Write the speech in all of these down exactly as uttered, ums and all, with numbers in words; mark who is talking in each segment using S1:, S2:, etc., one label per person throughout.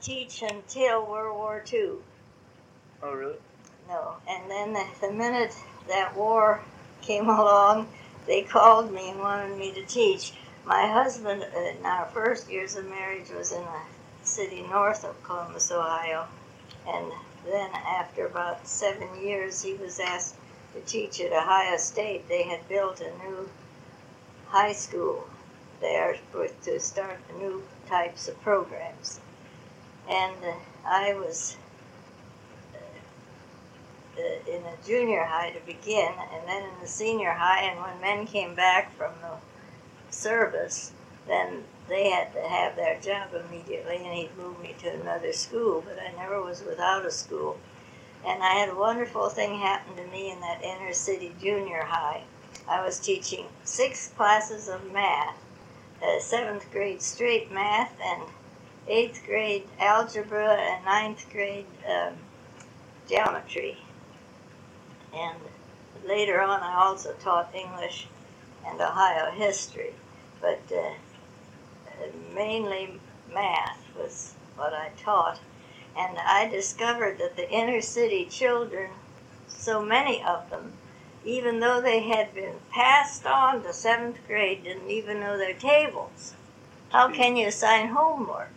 S1: teach until World War Two.
S2: Oh, really?
S1: No. And then the, the minute that war came along, they called me and wanted me to teach. My husband, uh, in our first years of marriage, was in a city north of Columbus, Ohio. And then after about seven years, he was asked to teach at Ohio State. They had built a new high school there with, to start new types of programs. And uh, I was uh, in a junior high to begin, and then in the senior high, and when men came back from the service, then they had to have their job immediately, and he'd moved me to another school, but I never was without a school. And I had a wonderful thing happen to me in that inner city junior high. I was teaching six classes of math, uh, seventh grade straight math, and eighth grade algebra, and ninth grade um, geometry. And later on, I also taught English and Ohio history, but uh, mainly math was what I taught. And I discovered that the inner city children, so many of them, even though they had been passed on to seventh grade, didn't even know their tables. How can you assign homework?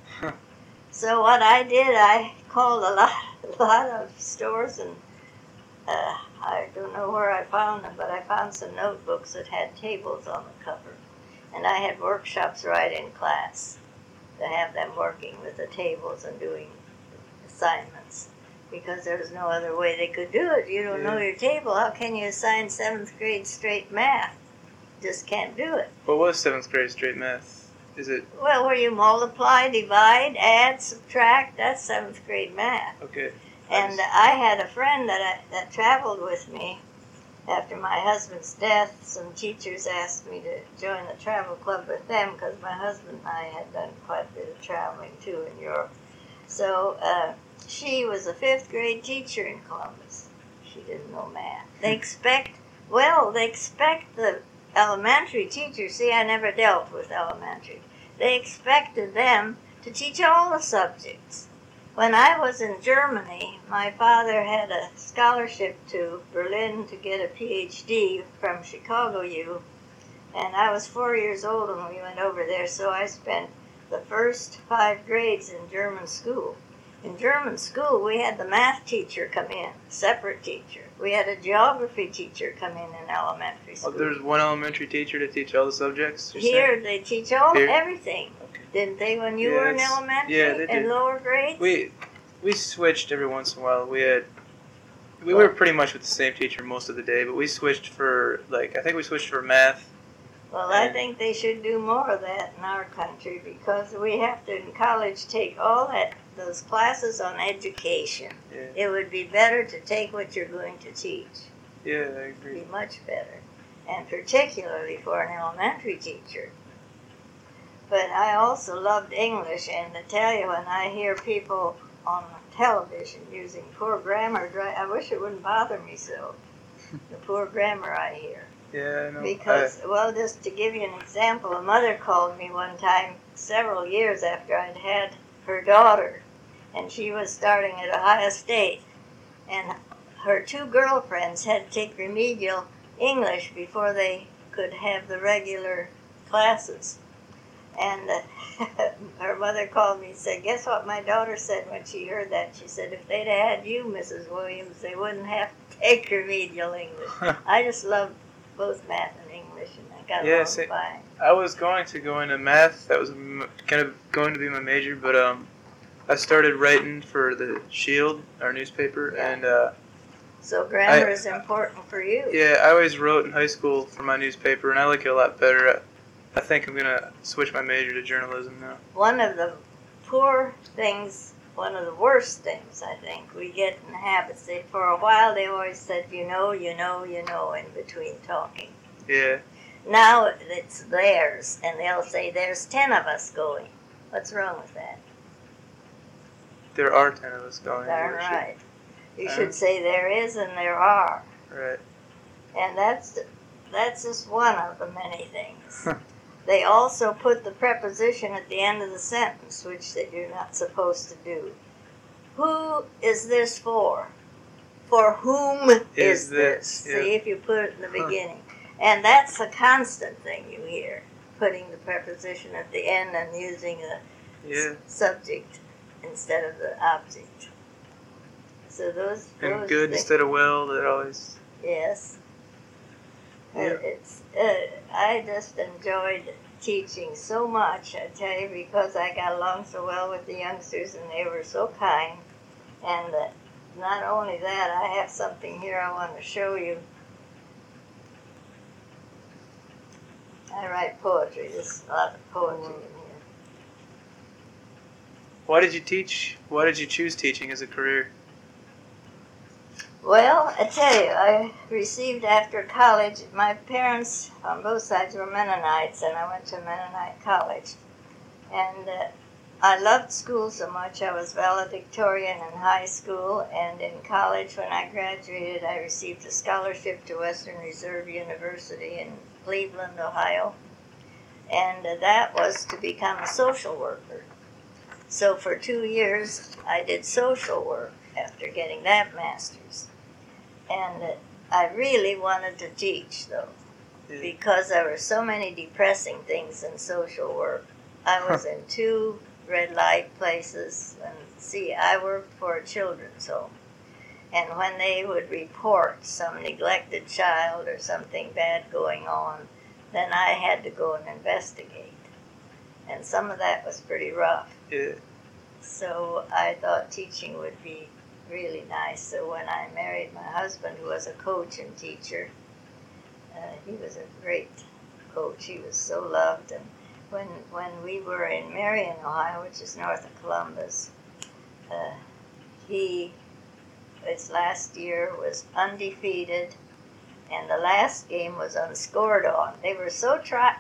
S1: So what I did, I called a lot, a lot of stores, and uh, I don't know where I found them, but I found some notebooks that had tables on the cover. And I had workshops right in class to have them working with the tables and doing assignments, because there was no other way they could do it. You don't
S2: yeah.
S1: know your table. How can you assign seventh grade straight math? Just can't do it.
S2: What was seventh grade straight math? Is it?
S1: Well, where you multiply, divide, add, subtract, that's seventh grade math.
S2: Okay.
S1: And I had a friend that I, that traveled with me after my husband's death. Some teachers asked me to join the travel club with them because my husband and I had done quite a bit of traveling too in Europe. So uh, she was a fifth grade teacher in Columbus. She didn't know math. They expect, well, they expect the elementary teachers, see, I never dealt with elementary. They expected them to teach all the subjects. When I was in Germany, my father had a scholarship to Berlin to get a P H D from Chicago U, and I was four years old when we went over there, so I spent the first five grades in German school. In German school, we had the math teacher come in, separate teacher. We had a geography teacher come in in elementary school.
S2: Oh, there's one elementary teacher to teach all the subjects?
S1: Here, saying? They teach all
S2: Here?
S1: everything. Okay. Didn't they when you
S2: yeah,
S1: were in elementary
S2: yeah, they
S1: and
S2: did.
S1: lower grades?
S2: We we switched every once in a while. We had we
S1: well,
S2: were pretty much with the same teacher most of the day, but we switched for like I think we switched for math.
S1: Well, I think they should do more of that in our country, because we have to in college take all that those classes on education.
S2: Yeah.
S1: It would be better to take what you're going to teach.
S2: Yeah, I agree.
S1: It would be much better, and particularly for an elementary teacher. But I also loved English, and to tell you, when I hear people on television using poor grammar, I wish it wouldn't bother me so, the poor grammar I hear.
S2: Yeah, I know.
S1: Because,
S2: I,
S1: well, just to give you an example, a mother called me one time several years after I'd had her daughter, and she was starting at Ohio State, and her two girlfriends had to take remedial English before they could have the regular classes. And uh, her mother called me and said, guess what my daughter said when she heard that? She said, if they'd had you, Missus Williams, they wouldn't have to take remedial English. I just loved both math and English, and I got
S2: yeah,
S1: along
S2: see,
S1: fine.
S2: I was going to go into math. That was m- kind of going to be my major, but um, I started writing for the Shield, our newspaper,
S1: Yeah.
S2: and uh,
S1: so grammar
S2: I,
S1: is important for you.
S2: Yeah, I always wrote in high school for my newspaper, and I like it a lot better. I, I think I'm gonna switch my major to journalism now.
S1: One of the poor things, one of the worst things, I think, we get in habits. They, for a while, they always said, you know, you know, you know, in between talking.
S2: Yeah.
S1: Now it's theirs, and they'll say, there's ten of us going. What's wrong with that?
S2: There are ten of us going.
S1: Darn right. You
S2: uh,
S1: should say there is and there are.
S2: Right.
S1: And that's that's just one of the many things. they also put the preposition at the end of the sentence, which that you're not supposed to do. Who is this for? For whom is,
S2: Is
S1: this?
S2: this, yeah.
S1: See if you put it in the
S2: Huh.
S1: beginning. And that's a constant thing you hear, putting the preposition at the end and using the
S2: Yeah.
S1: s- subject instead of the object. So those,
S2: And
S1: those
S2: good
S1: things,
S2: instead of well, that always.
S1: yes. Uh,
S2: Yeah.
S1: It's, uh, I just enjoyed teaching so much, I tell you, because I got along so well with the youngsters and they were so kind. And uh, not only that, I have something here I want to show you. I write poetry. There's a lot of poetry in here.
S2: Why did you teach? Why did you choose teaching as a career?
S1: Well, I tell you, I received after college, my parents on both sides were Mennonites, and I went to Mennonite college. And uh, I loved school so much. I was valedictorian in high school, and in college, when I graduated, I received a scholarship to Western Reserve University in Cleveland, Ohio. And uh, that was to become a social worker. So for two years, I did social work after getting that master's. And uh, I really wanted to teach, though,
S2: Yeah.
S1: because there were so many depressing things in social work. I was in two red light places, and see, I worked for a children's home. And when they would report some neglected child or something bad going on, then I had to go and investigate. And some of that was pretty rough.
S2: Yeah.
S1: So I thought teaching would be really nice. So when I married my husband, who was a coach and teacher, uh, he was a great coach. He was so loved. And when when we were in Marion, Ohio, which is north of Columbus, uh, he, his last year was undefeated, and the last game was unscored on. They were so try,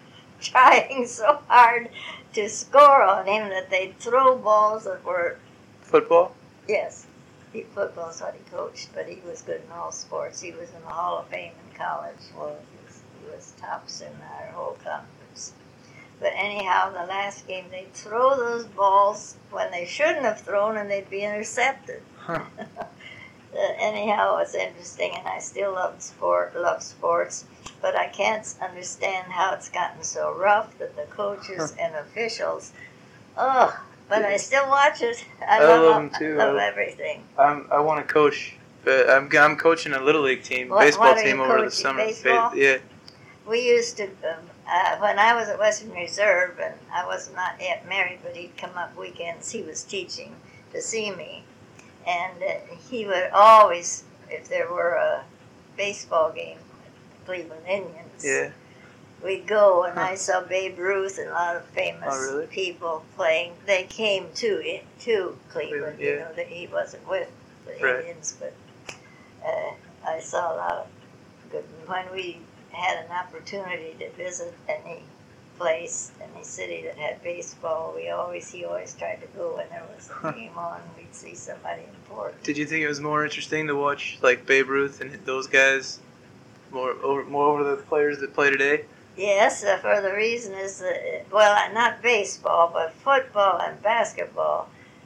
S1: trying so hard to score on him that they'd throw balls that were,
S2: Football?
S1: yes, he, football's what he coached, but he was good in all sports. He was in the Hall of Fame in college.
S2: Wow.
S1: He was, he was tops in our whole conference. But anyhow, the last game, they'd throw those balls when they shouldn't have thrown, and they'd be intercepted.
S2: Huh.
S1: Uh, anyhow, it's interesting, and I still love sport, love sports, but I can't understand how it's gotten so rough that the coaches and officials, ugh, but I still watch it. I,
S2: I
S1: love,
S2: love 'em too.
S1: I love
S2: I-
S1: everything.
S2: I'm, I want to coach, but I'm, I'm coaching a little league team,
S1: What-
S2: baseball
S1: what are
S2: team
S1: you
S2: over the
S1: coaching,
S2: summer. Ba-
S1: baseball?
S2: yeah.
S1: We used to, um, uh, when I was at Western Reserve, and I was not yet married, but he'd come up weekends, he was teaching to see me. And uh, he would always, if there were a baseball game, Cleveland Indians,
S2: Yeah.
S1: we'd go, and
S2: Huh.
S1: I saw Babe Ruth and a lot of famous
S2: Oh, really?
S1: people playing. They came to it, to Cleveland,
S2: Cleveland,
S1: you
S2: yeah.
S1: know, that he wasn't with the
S2: Right.
S1: Indians, but uh, I saw a lot of good. When we had an opportunity to visit any place, any city that had baseball, we always, he always tried to go when there was a
S2: Huh.
S1: game on, we'd see somebody important.
S2: Did you think it was more interesting to watch like Babe Ruth and those guys more over more over the players that play today?
S1: Yes, uh, for the reason is that, well, not baseball, but football and basketball.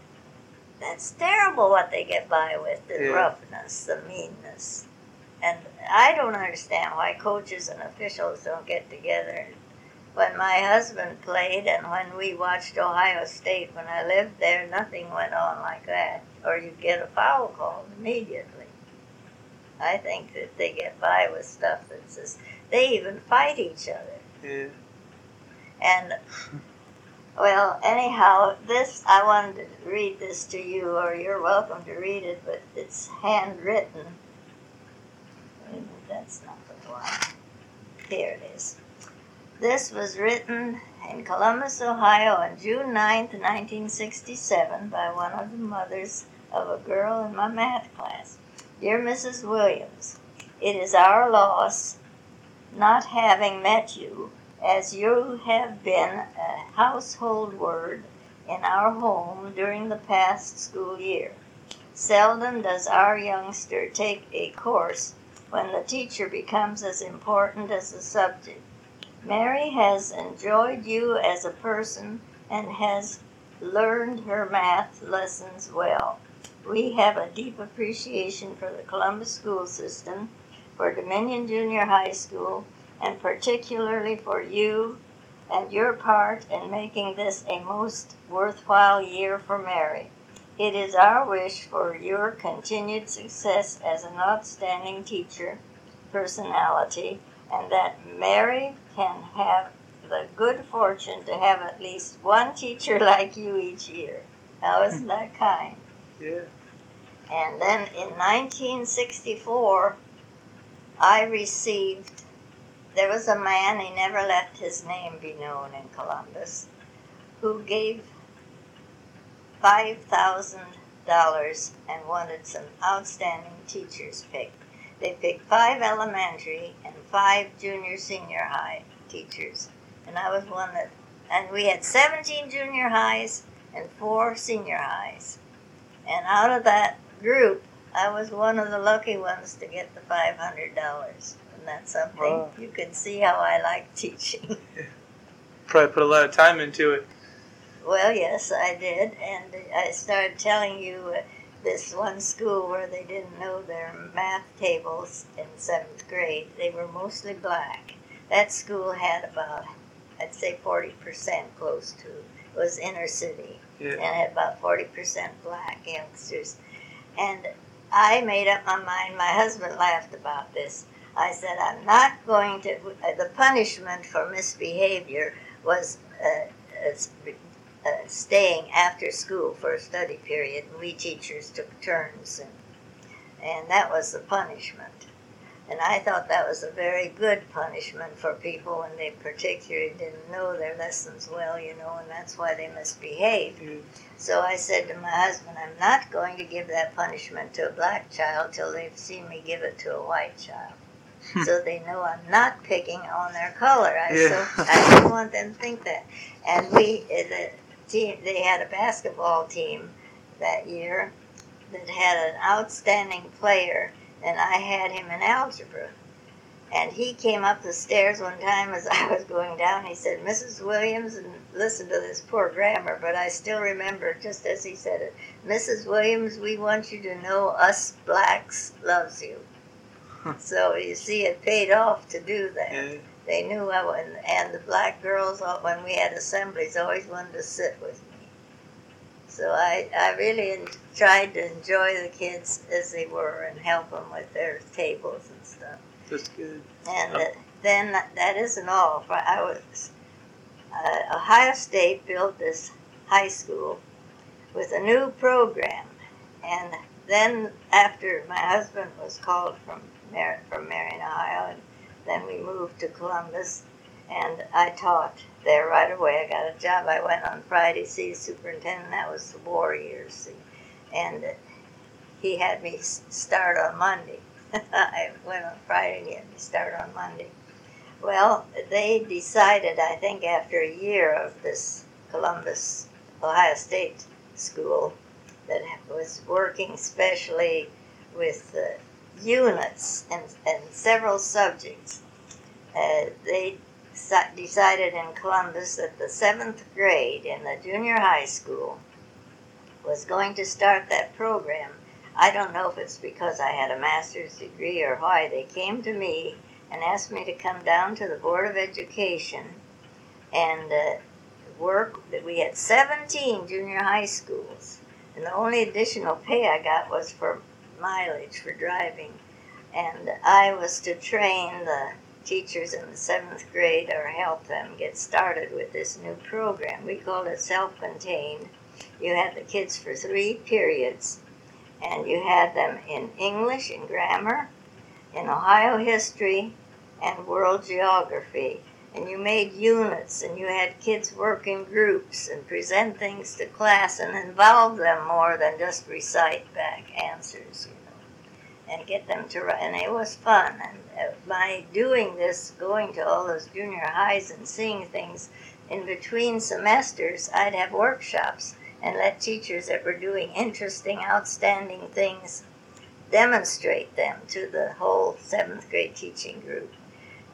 S1: That's terrible what they get by with, the
S2: Yeah.
S1: roughness, the meanness. And I don't understand why coaches and officials don't get together. When my husband played and when we watched Ohio State, when I lived there, nothing went on like that. Or you'd get a foul call immediately. I think that they get by with stuff that's just, they even fight each other.
S2: Yeah.
S1: And, well, anyhow, this, I wanted to read this to you, or you're welcome to read it, but it's handwritten. And that's not the one. Here it is. This was written in Columbus, Ohio on June ninth, nineteen sixty-seven by one of the mothers of a girl in my math class. Dear Missus Williams, it is our loss not having met you, as you have been a household word in our home during the past school year. Seldom does our youngster take a course when the teacher becomes as important as the subject. Mary has enjoyed you as a person and has learned her math lessons well. We have a deep appreciation for the Columbus school system, for Dominion Junior High School, and particularly for you and your part in making this a most worthwhile year for Mary. It is our wish for your continued success as an outstanding teacher, personality, and that Mary can have the good fortune to have at least one teacher like you each year. Now, isn't that kind?
S2: Yeah.
S1: And then in nineteen sixty-four, I received, there was a man, he never let his name be known in Columbus, who gave five thousand dollars and wanted some outstanding teachers picked. They picked five elementary and five junior senior high teachers. And I was one that, and we had seventeen junior highs and four senior highs. And out of that group, I was one of the lucky ones to get the five hundred dollars. And that's something.
S2: Wow.
S1: You can see how I like teaching.
S2: Probably put a lot of time into it.
S1: Well, yes, I did. And I started telling you uh, this one school where they didn't know their math tables in seventh grade. They were mostly black. That school had about, I'd say forty percent close to, it was inner city.
S2: Yeah.
S1: And had about forty percent black youngsters. And I made up my mind, my husband laughed about this. I said, I'm not going to, uh, the punishment for misbehavior was uh, uh, uh, staying after school for a study period. We teachers took turns, and, and that was the punishment. And I thought that was a very good punishment for people when they particularly didn't know their lessons well, you know, and that's why they misbehaved.
S2: Mm.
S1: So I said to my husband, I'm not going to give that punishment to a black child till they've seen me give it to a white child. So they know I'm not picking on their color. I,
S2: Yeah.
S1: so I didn't want them to think that. And we, the team, they had a basketball team that year that had an outstanding player, and I had him in algebra. And he came up the stairs one time as I was going down. He said, Missus Williams, and listen to this poor grammar, but I still remember just as he said it, Missus Williams, we want you to know us blacks loves you. So you see, it paid off to do that.
S2: Yeah.
S1: They knew I was, and the black girls, when we had assemblies, always wanted to sit with me. So I, I really en- tried to enjoy the kids as they were and help them with their tables and stuff.
S2: That's good.
S1: And
S2: Oh.
S1: uh, then that isn't all. I was uh, Ohio State built this high school with a new program, and then after my husband was called from Mar- from Marion, Ohio, and then we moved to Columbus, and I taught there right away. I got a job. I went on Friday, see the superintendent. That was the war years, see, and uh, he had me s- start on Monday. I went on Friday and he had me start on Monday. Well, they decided, I think after a year of this Columbus, Ohio State school that was working specially with uh, units and, and several subjects, uh, they si- decided in Columbus that the seventh grade in the junior high school was going to start that program. I don't know if it's because I had a master's degree or why. They came to me and asked me to come down to the Board of Education and uh, work. We had seventeen junior high schools, and the only additional pay I got was for mileage for driving. And I was to train the teachers in the seventh grade or help them get started with this new program. We called it self-contained. You had the kids for three periods, and you had them in English and grammar, in Ohio history, and world geography. And you made units, and you had kids work in groups and present things to class and involve them more than just recite back answers, you know, and get them to write. And it was fun. And uh, by doing this, going to all those junior highs and seeing things in between semesters, I'd have workshops and let teachers that were doing interesting, outstanding things demonstrate them to the whole seventh grade teaching group.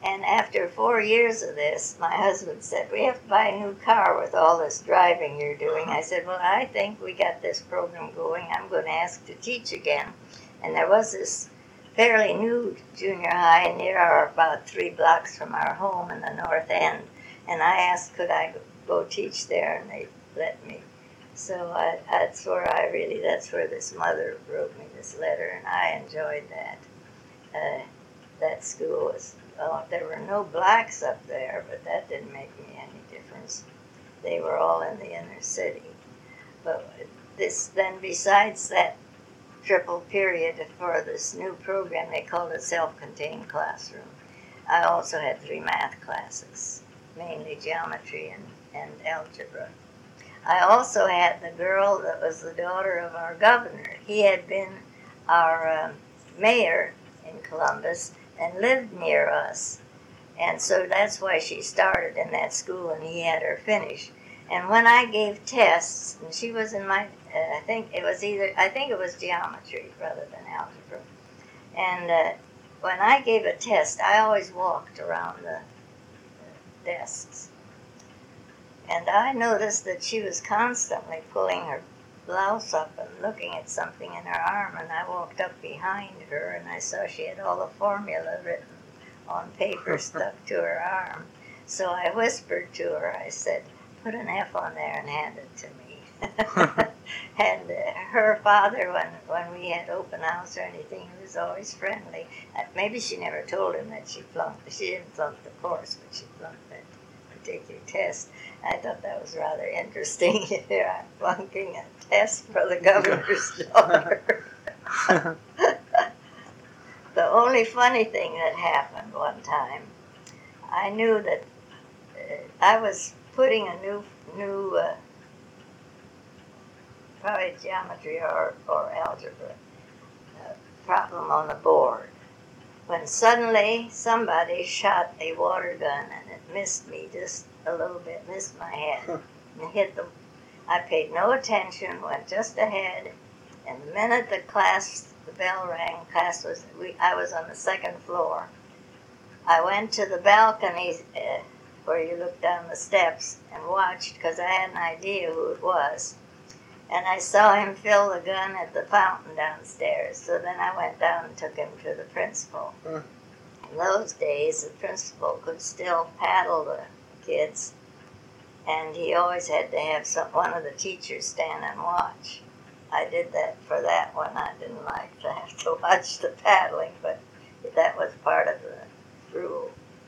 S1: And after four years of this, my husband said, we have to buy a new car with all this driving you're doing. I said, well, I think we got this program going. I'm going to ask to teach again. And there was this fairly new junior high near our, about three blocks from our home in the north end. And I asked, could I go teach there? And they let me. So I, that's where I really, that's where this mother wrote me this letter, and I enjoyed that. Uh, that school was, oh, there were no blacks up there, but that didn't make me any difference. They were all in the inner city. But this, then besides that triple period for this new program, they called it self-contained classroom, I also had three math classes, mainly geometry and, and algebra. I also had the girl that was the daughter of our governor. He had been our um, mayor in Columbus and lived near us. And so that's why she started in that school, and he had her finish. And when I gave tests, and she was in my, uh, I think it was either, I think it was geometry rather than algebra. And uh, when I gave a test, I always walked around the, the desks. And I noticed that she was constantly pulling her blouse up and looking at something in her arm, and I walked up behind her and I saw she had all the formula written on paper stuck to her arm. So I whispered to her, I said, put an F on there and hand it to me. And uh, her father, when, when we had open house or anything, he was always friendly. Uh, maybe she never told him that she flunked. She didn't flunk the course, but she flunked that particular test. I thought that was rather interesting. Here I'm flunking a test for the governor's daughter. The only funny thing that happened one time, I knew that uh, I was putting a new, new uh, probably geometry or, or algebra uh, problem on the board, when suddenly somebody shot a water gun and it missed me just a little bit, missed my head, and hit the, I paid no attention, went just ahead, and the minute the class, the bell rang, class was, we, I was on the second floor. I went to the balcony uh, where you look down the steps and watched, because I had an idea who it was. And I saw him fill the gun at the fountain downstairs. So then I went down and took him to the principal. Huh. In those days, the principal could still paddle the kids, and he always had to have some, one of the teachers stand and watch. I did that for that one. I didn't like to have to watch the paddling, but that was part of the rule.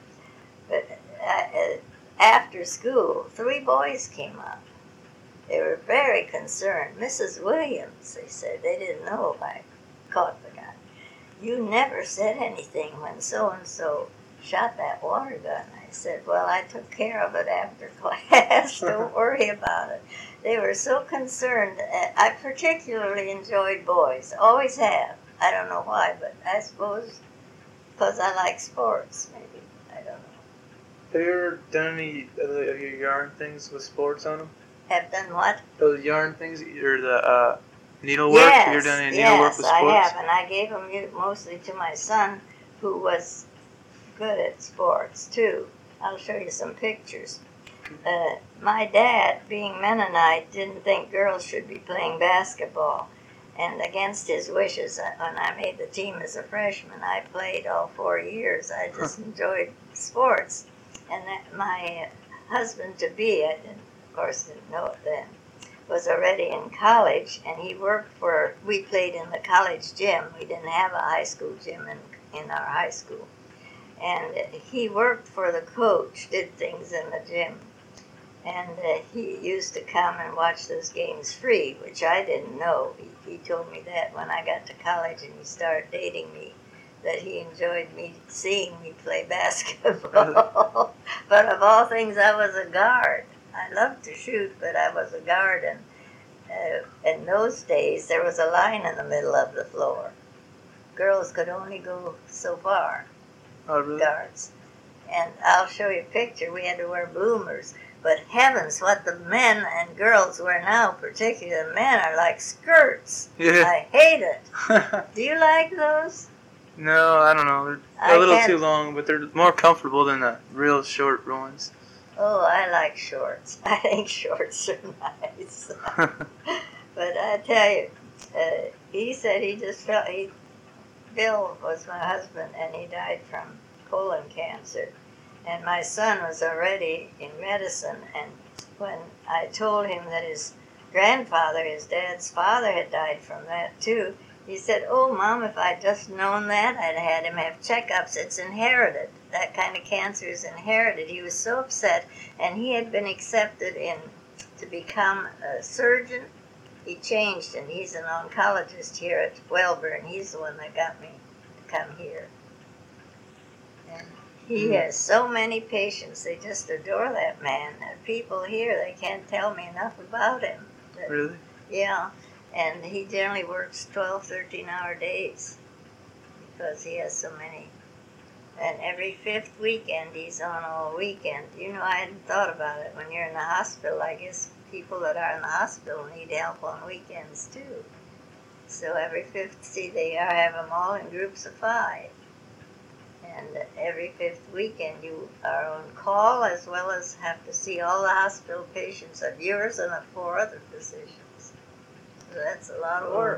S1: But uh, after school, three boys came up. They were very concerned. Missus Williams, they said, they didn't know if I caught the guy. You never said anything when so-and-so shot that water gun. I said, well, I took care of it after class. Don't worry about it. They were so concerned. I particularly enjoyed boys. Always have. I don't know why, but I suppose because I like sports, maybe. I don't know.
S2: Have you ever done any of your yarn things with sports on them?
S1: Have done what?
S2: Those yarn things, or the uh, needlework?
S1: Yes,
S2: Have you ever done any
S1: yes,
S2: needlework with sports?
S1: I have, and I gave them mostly to my son, who was good at sports, too. I'll show you some pictures. Uh, my dad, being Mennonite, didn't think girls should be playing basketball. And against his wishes, when I made the team as a freshman, I played all four years. I just enjoyed sports. And that my husband-to-be, I didn't, of course didn't know it then, was already in college, and he worked for, we played in the college gym. We didn't have a high school gym in, in our high school. And he worked for the coach, did things in the gym. And uh, he used to come and watch those games free, which I didn't know. He, he told me that when I got to college and he started dating me, that he enjoyed me seeing me play basketball. But of all things, I was a guard. I loved to shoot, but I was a guard. And uh, in those days, there was a line in the middle of the floor. Girls could only go so far.
S2: Oh, really?
S1: Guards. And I'll show you a picture. We had to wear bloomers. But heavens, what the men and girls wear now, particularly the men, are like skirts.
S2: Yeah.
S1: I hate it. Do you like those?
S2: No, I don't know. They're
S1: I
S2: a little
S1: can't-
S2: too long, but they're more comfortable than the real short ones.
S1: Oh, I like shorts. I think shorts are nice. But I tell you, uh, he said he just felt he. Bill was my husband, and he died from colon cancer. And my son was already in medicine, and when I told him that his grandfather, his dad's father, had died from that too, he said, "Oh, Mom, if I'd just known that, I'd had him have checkups. It's inherited. That kind of cancer is inherited." He was so upset, and he had been accepted in to become a surgeon. He changed, and he's an oncologist here at Wellborn. He's the one that got me to come here. And he
S2: Mm.
S1: has so many patients. They just adore that man. And people here, they can't tell me enough about him. That-
S2: Really?
S1: Yeah, and he generally works twelve, thirteen-hour days because he has so many. And every fifth weekend, he's on all weekend. You know, I hadn't thought about it. When you're in the hospital, I guess people that are in the hospital need help on weekends, too. So every fifth, see, they are, have them all in groups of five. And every fifth weekend, you are on call as well as have to see all the hospital patients of yours and of four other physicians. So that's a lot of work.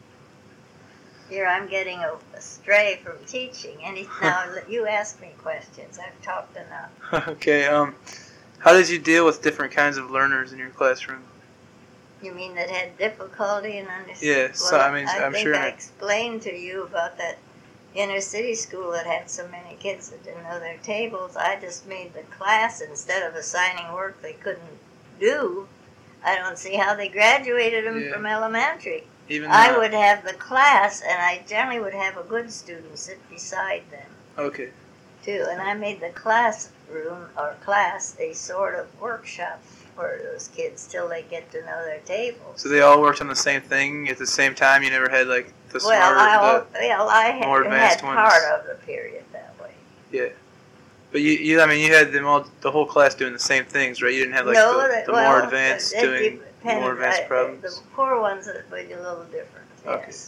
S1: Here I'm getting astray from teaching. And now you ask me questions. I've talked enough.
S2: Okay. Um, how did you deal with different kinds of learners in your classroom?
S1: You mean that had difficulty in understanding?
S2: Yeah. So I mean,
S1: I
S2: I'm
S1: think
S2: sure.
S1: I explained to you about that inner city school that had so many kids that didn't know their tables. I just made the class, instead of assigning work they couldn't do, I don't see how they graduated them
S2: Yeah.
S1: from elementary.
S2: Even
S1: I
S2: though-
S1: would have the class, and I generally would have a good student sit beside them,
S2: Okay.
S1: too. And I made the classroom, or class, a sort of workshop for those kids till they get to know their tables.
S2: So they all worked on the same thing at the same time. You never had like the smart,
S1: well, I,
S2: the,
S1: well, I had,
S2: more
S1: had
S2: advanced ones.
S1: part of the period that way.
S2: yeah. But you, you, I mean, you had them all, the whole class doing the same things, right? You didn't have like
S1: no,
S2: the,
S1: that,
S2: the
S1: well,
S2: more advanced
S1: it
S2: doing
S1: depended.
S2: more advanced
S1: I-
S2: problems.
S1: The poor ones would be a little different.
S2: Okay.
S1: Yes.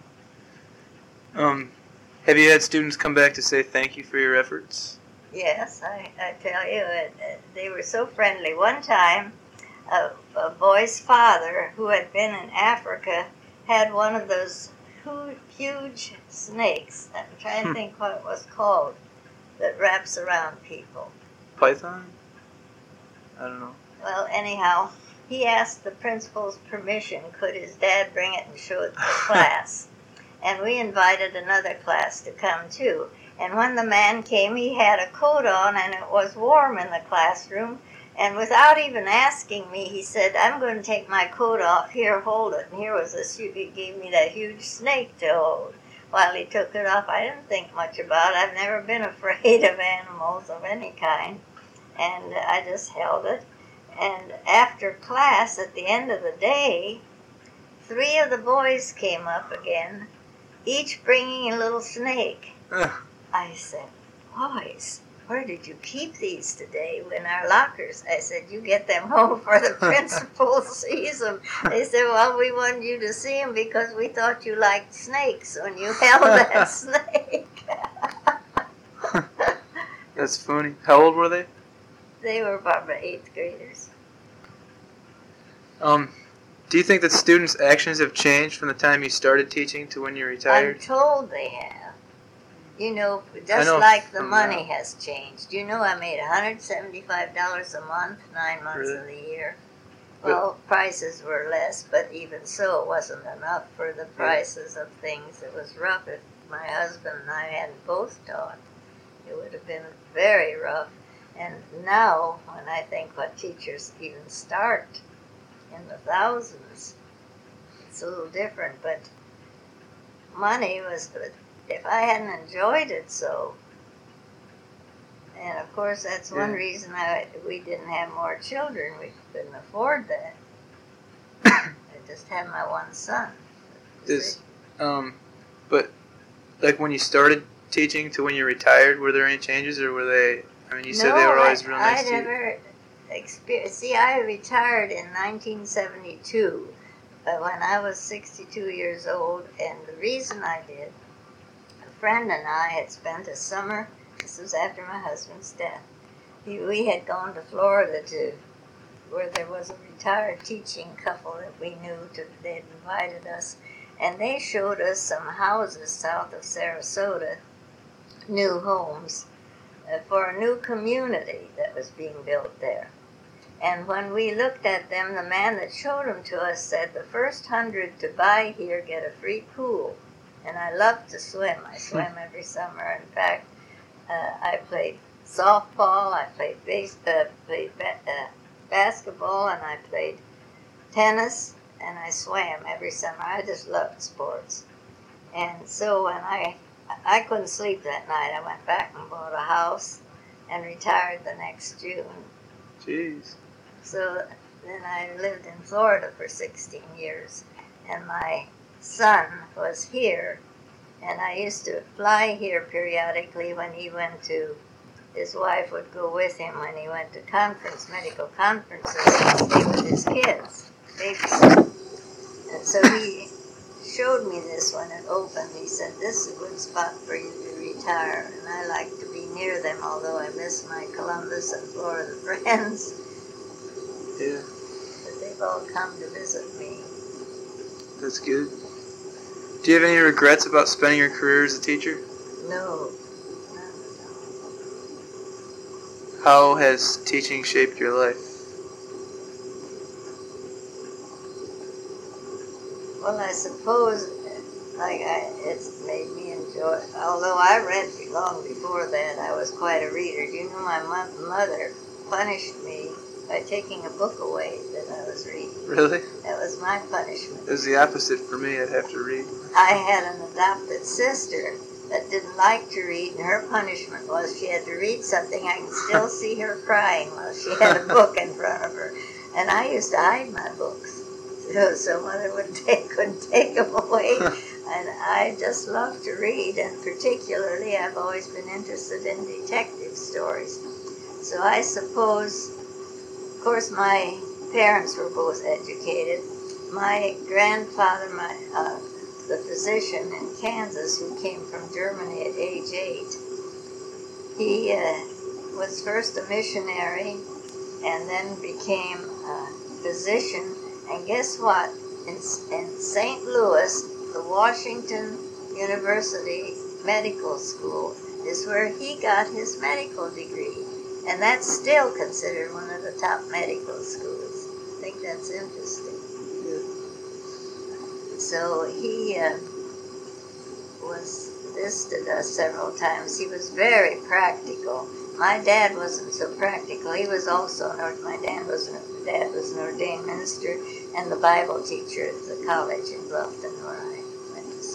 S2: Um, have you had students come back to say thank you for your efforts?
S1: Yes, I, I tell you, it, it, they were so friendly. One time, a, a boy's father, who had been in Africa, had one of those hu- huge snakes. I'm trying to
S2: Hmm.
S1: think what it was called, that wraps around people.
S2: Python? I don't know.
S1: Well, anyhow, he asked the principal's permission. Could his dad bring it and show it to the class? And we invited another class to come too. And when the man came, he had a coat on, and it was warm in the classroom. And without even asking me, he said, "I'm going to take my coat off. Here, hold it." And here was this, he gave me that huge snake to hold. While he took it off, I didn't think much about it. I've never been afraid of animals of any kind. And I just held it. And after class, at the end of the day, three of the boys came up again, each bringing a little snake.
S2: Ugh.
S1: I said, "Boys, where did you keep these today in our lockers?" I said, "You get them home for the principal sees them." They said, "Well, we wanted you to see them because we thought you liked snakes when you held that snake."
S2: That's funny. How old were they?
S1: They were about eighth graders.
S2: Um, do you think that students' actions have changed from the time you started teaching to when you
S1: I'm
S2: retired?
S1: told they have. You know, just
S2: know
S1: like the
S2: from
S1: money
S2: that.
S1: has changed. You know, I made one hundred seventy-five dollars a month, nine months
S2: Really?
S1: of the year.
S2: But-
S1: Well, prices were less, but even so, it wasn't enough for the prices of things. It was rough. If my husband and I hadn't both taught, it would have been very rough. And now, when I think what teachers even start in the thousands, it's a little different. But money was, if I hadn't enjoyed it so, and of course that's one
S2: Yeah.
S1: reason I, we didn't have more children. We couldn't afford that. I just had my one son.
S2: Is um, but like when you started teaching to when you retired, were there any changes, or were they? I mean, you said they were always
S1: I,
S2: real nice
S1: I
S2: to you.
S1: never experienced. See, I retired in nineteen seventy-two, but when I was sixty-two years old, and the reason I did, friend and I had spent a summer, this was after my husband's death. He, we had gone to Florida to where there was a retired teaching couple that we knew. To, they had invited us, and they showed us some houses south of Sarasota, new homes, uh, for a new community that was being built there. And when we looked at them, the man that showed them to us said, the first hundred to buy here get a free pool. And I loved to swim. I swam every summer. In fact, uh, I played softball, I played base, uh, played ba- uh, basketball, and I played tennis, and I swam every summer. I just loved sports. And so when I I couldn't sleep that night, I went back and bought a house and retired the next June.
S2: Jeez.
S1: So then I lived in Florida for sixteen years, and my son was here, and I used to fly here periodically when he went to, his wife would go with him when he went to conference, medical conferences, and stay with his kids, babysit. And so he showed me this when it opened. He said, this is a good spot for you to retire, and I like to be near them, although I miss my Columbus and Florida friends.
S2: Yeah.
S1: But they've all come to visit me.
S2: That's good. Do you have any regrets about spending your career as a teacher?
S1: No. No, no.
S2: How has teaching shaped your life?
S1: Well, I suppose, like, I, it's made me enjoy, although I read long before that, I was quite a reader. You know, my mo- mother punished me by taking a book away that I was reading.
S2: Really?
S1: That was my punishment.
S2: It was the opposite for me. I'd have to read.
S1: I had an adopted sister that didn't like to read, and her punishment was she had to read something. I can still see her crying while she had a book in front of her. And I used to hide my books, so, so mother would take, couldn't take them away. And I just love to read, and particularly I've always been interested in detective stories. So I suppose, of course, my parents were both educated. My grandfather, my uh, the physician in Kansas who came from Germany at age eight, he uh, was first a missionary and then became a physician. And guess what? In, in Saint Louis, the Washington University Medical School is where he got his medical degree. And that's still considered one of the top medical schools. I think that's interesting. So he uh, was visited us several times. He was very practical. My dad wasn't so practical. He was also, my dad was, dad was an ordained minister and the Bible teacher at the college in Bluffton where I went to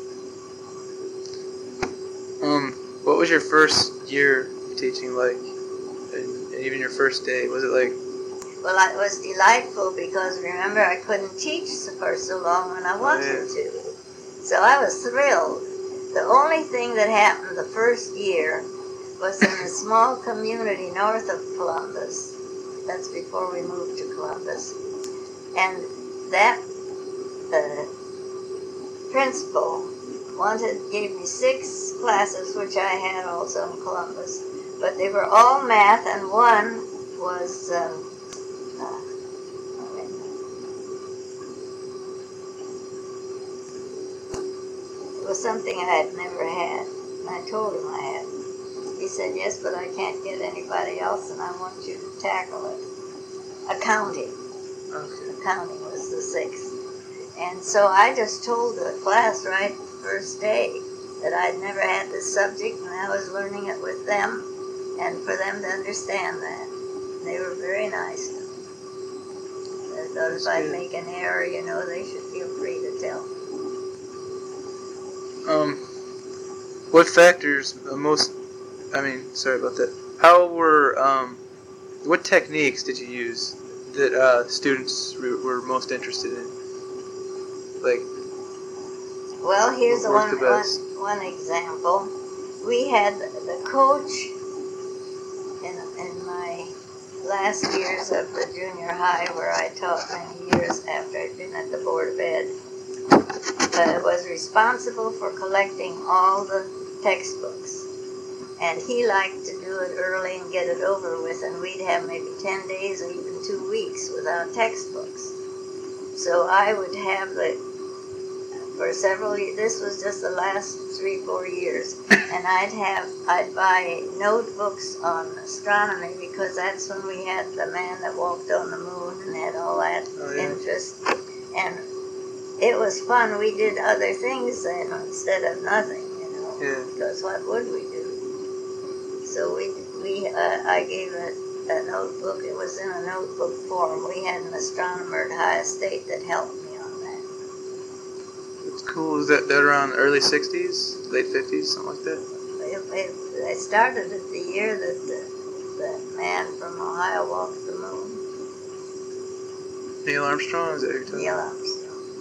S1: school.
S2: Um, what was your first year of teaching like? And, and even your first day, was it like?
S1: Well, it was delightful because, remember, I couldn't teach for so long when I wanted
S2: oh, yeah.
S1: to. So I was thrilled. The only thing that happened the first year was in a small community north of Columbus. That's before we moved to Columbus. And that uh, principal wanted, gave me six classes, which I had also in Columbus. But they were all math, and one was... Um, Uh, it was something I had never had, and I told him I had. He said, yes, but I can't get anybody else, and I want you to tackle it. Accounting.
S2: Okay.
S1: Accounting was the sixth. And so I just told the class right the first day that I'd never had this subject, and I was learning it with them, and for them to understand that. They were very nice to me. So if I make an error, you know, they should feel free to tell me.
S2: Um, what factors most, I mean, sorry about that. How were, um, what techniques did you use that uh, students re- were most interested in? Like,
S1: well, here's
S2: what
S1: one,
S2: worked the best?
S1: one, one example. We had the coach in, in my last years of the junior high, where I taught many years after I'd been at the Board of Ed, uh, was responsible for collecting all the textbooks. And he liked to do it early and get it over with, and we'd have maybe ten days or even two weeks without textbooks. So I would have the, for several years, this was just the last three, four years, and I'd have, I'd buy notebooks on astronomy because that's when we had the man that walked on the moon and had all that
S2: Oh, yeah.
S1: interest. And it was fun. We did other things then instead of nothing, you know,
S2: Yeah.
S1: because what would we do? So we, we uh, I gave a, a notebook. It was in a notebook form. We had an astronomer at High Estate that helped me on that.
S2: It's cool. Is that, that around the early sixties, late fifties, something like that?
S1: It, it, I started it the year that the, the man from Ohio walked the moon,
S2: Neil Armstrong, is that who you're talking
S1: Neil
S2: about?
S1: Armstrong.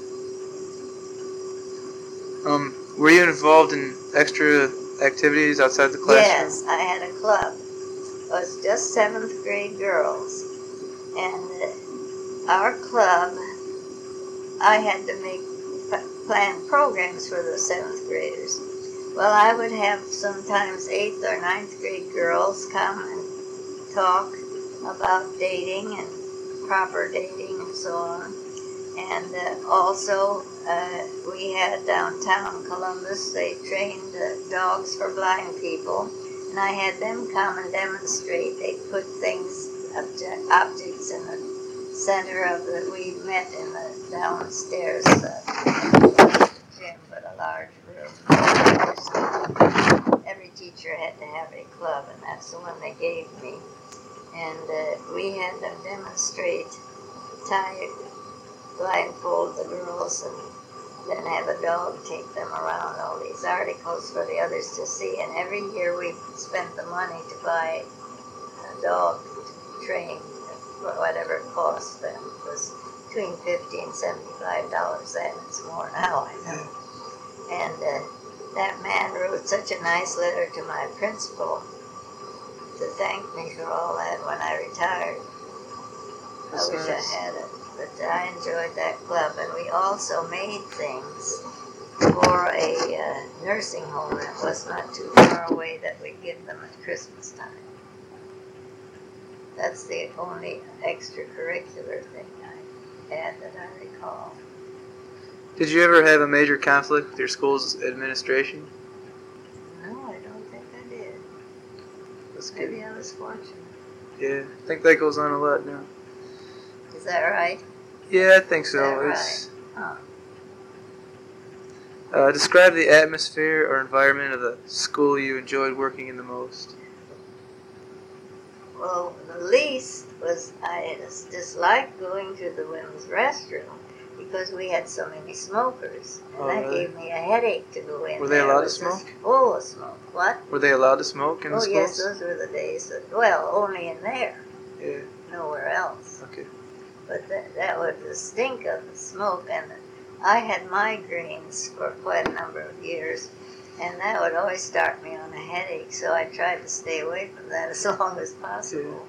S2: Um, were you involved in extra activities outside the classroom?
S1: Yes, I had a club. It was just seventh grade girls. And uh, our club, I had to make plan programs for the seventh graders. Well, I would have sometimes eighth or ninth grade girls come and talk about dating and proper dating and so on. And uh, also, uh, we had downtown Columbus, they trained uh, dogs for blind people. And I had them come and demonstrate. They put things, object, objects in the center of the, we met in the downstairs uh, gym, but a large room. Every teacher had to have a club, and that's the one they gave me. And uh, we had them demonstrate, tie, blindfold the girls, and then have a dog take them around all these articles for the others to see. And every year we spent the money to buy a dog to train for whatever it cost them. It was between fifty and seventy-five dollars then. It's more now, I know. And uh, that man wrote such a nice letter to my principal to thank me for all that when I retired.
S2: That's
S1: I wish
S2: nice.
S1: I had it. But I enjoyed that club, and we also made things for a uh, nursing home that was not too far away that we'd give them at Christmas time. That's the only extracurricular thing I had that I recall.
S2: Did you ever have a major conflict with your school's administration?
S1: No, I don't think I did.
S2: That's good.
S1: Maybe I was fortunate.
S2: Yeah, I think that goes on a lot now.
S1: Is that right?
S2: Yeah, I think
S1: Is
S2: so.
S1: that
S2: It's,
S1: right? Huh.
S2: uh, describe the atmosphere or environment of the school you enjoyed working in the most.
S1: Well, the least was I just disliked going to the women's restroom because we had so many smokers. And
S2: Oh,
S1: that
S2: really?
S1: gave me a headache to go in.
S2: Were they
S1: there.
S2: allowed
S1: It
S2: to
S1: was just
S2: smoke?
S1: full of smoke. What?
S2: Were they allowed to smoke in
S1: Oh,
S2: the schools?
S1: yes, those were the days. That, well, only in there,
S2: Yeah,
S1: nowhere else.
S2: okay.
S1: But that, that was the stink of the smoke. And I had migraines for quite a number of years. And that would always start me on a headache. So I tried to stay away from that as long as possible.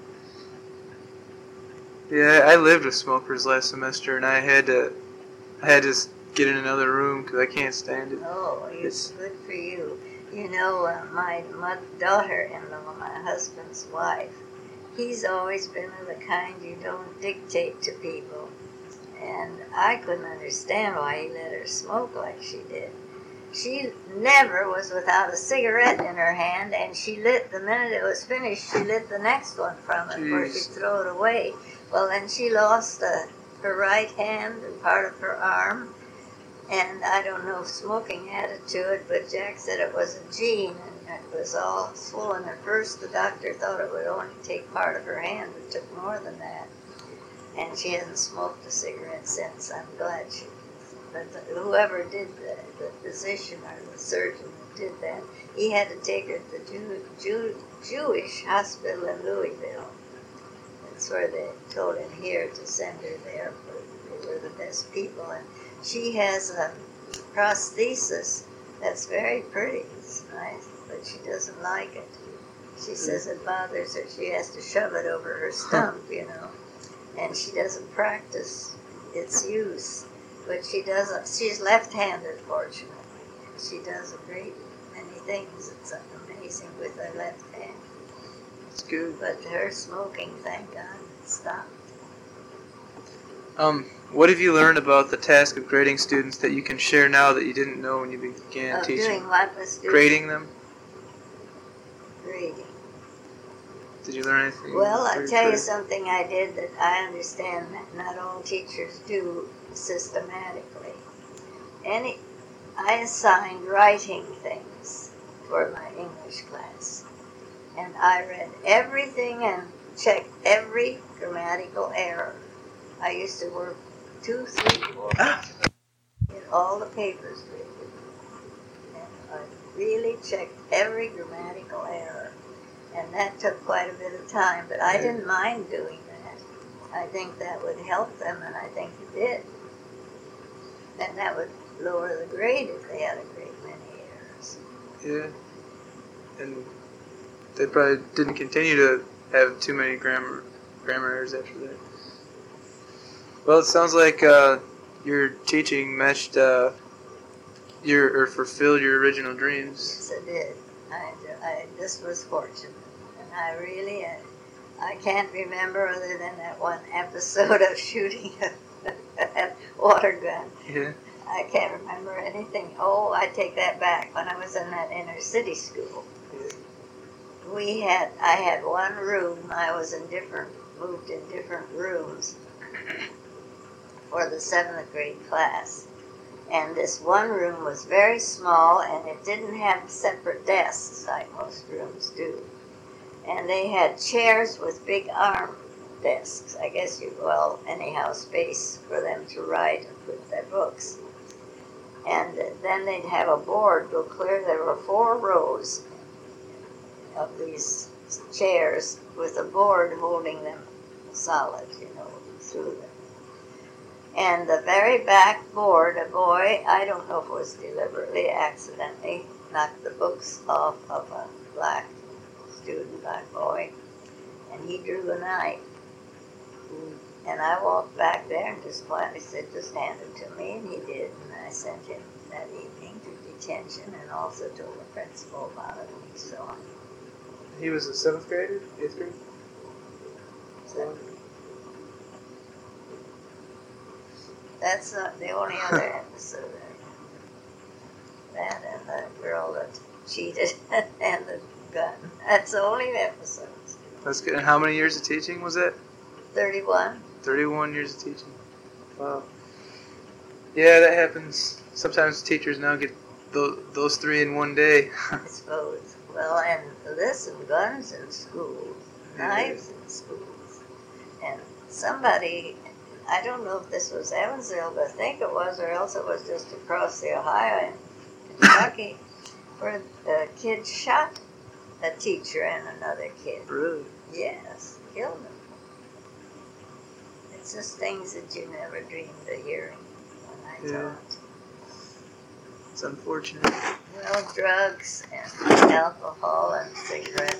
S2: Yeah, I lived with smokers last semester, and I had to, I had to get in another room because I can't stand it.
S1: Oh,
S2: It's-
S1: it's good for you. You know, uh, my, my daughter-in-law, my husband's wife, he's always been of the kind you don't dictate to people. And I couldn't understand why he let her smoke like she did. She never was without a cigarette in her hand, and she lit, the minute it was finished, she lit the next one from it before
S2: Jeez.
S1: she'd throw it away. Well, then she lost uh, her right hand and part of her arm. And I don't know if smoking added to it, but Jack said it was a gene, and it was all swollen. At first, the doctor thought it would only take part of her hand, but it took more than that. And she hasn't smoked a cigarette since. I'm glad she. But the, whoever did that, the physician or the surgeon that did that, he had to take her to the Jew, Jew, Jewish hospital in Louisville. That's where they told him here to send her there. For, they were the best people. And she has a prosthesis that's very pretty. It's nice, but she doesn't like it. She says it bothers her. She has to shove it over her stump, you know. And she doesn't practice its use. But she doesn't. She's left-handed, fortunately. And she does a great many things. It's amazing with her left hand.
S2: That's good.
S1: But her smoking, thank God, stopped.
S2: Um, what have you learned about the task of grading students that you can share now that you didn't know when you began
S1: Of
S2: teaching?
S1: doing what with students?
S2: Grading them?
S1: Grading.
S2: Did you learn anything?
S1: Well, I'll
S2: very
S1: tell you
S2: quick?
S1: something I did that I understand that not all teachers do systematically. Any, I assigned writing things for my English class. And I read everything and checked every grammatical error. I used to work two, three, four, get all the papers written. And I really checked every grammatical error. And that took quite a bit of time, but I didn't mind doing that. I think that would help them, and I think it did. And that would lower the grade if they had a great many errors.
S2: Yeah. And they probably didn't continue to have too many grammar grammar errors after that. Well, it sounds like uh, your teaching matched uh, your or fulfilled your original dreams.
S1: Yes, it did. I, I just was fortunate. And I really, I, I can't remember other than that one episode of shooting a, a water gun.
S2: Yeah.
S1: I can't remember anything. Oh, I take that back. When I was in that inner city school, we had, I had one room. I was in different, moved in different rooms for the seventh grade class. And this one room was very small, and it didn't have separate desks like most rooms do. And they had chairs with big arm desks. I guess you, well, anyhow, space for them to write and put their books. And then they'd have a board go clear. There were four rows of these chairs with a board holding them solid, you know, through them. And the very back board, a boy, I don't know if it was deliberately, accidentally, knocked the books off of a black student, black boy, and he drew a knife. And I walked back there and just quietly said, just hand it to me, and he did. And I sent him that evening to detention and also told the principal about it when he saw him.
S2: He was a seventh grader, eighth grade.
S1: So, that's not the only other episode. That and the girl that cheated and the gun. That's the only episodes.
S2: That's good. And how many years of teaching was that?
S1: thirty-one.
S2: Thirty-one years of teaching. Wow. Yeah, that happens. Sometimes teachers now get those, those three in one day.
S1: I suppose. Well, and listen, guns in schools, knives in schools, and somebody, I don't know if this was Evansville, but I think it was, or else it was just across the Ohio in Kentucky, where a kid shot a teacher and another kid.
S2: Really?
S1: Yes, killed them. It's just things that you never dreamed of hearing when I
S2: Yeah.
S1: taught.
S2: It's unfortunate.
S1: Well, drugs and alcohol and cigarettes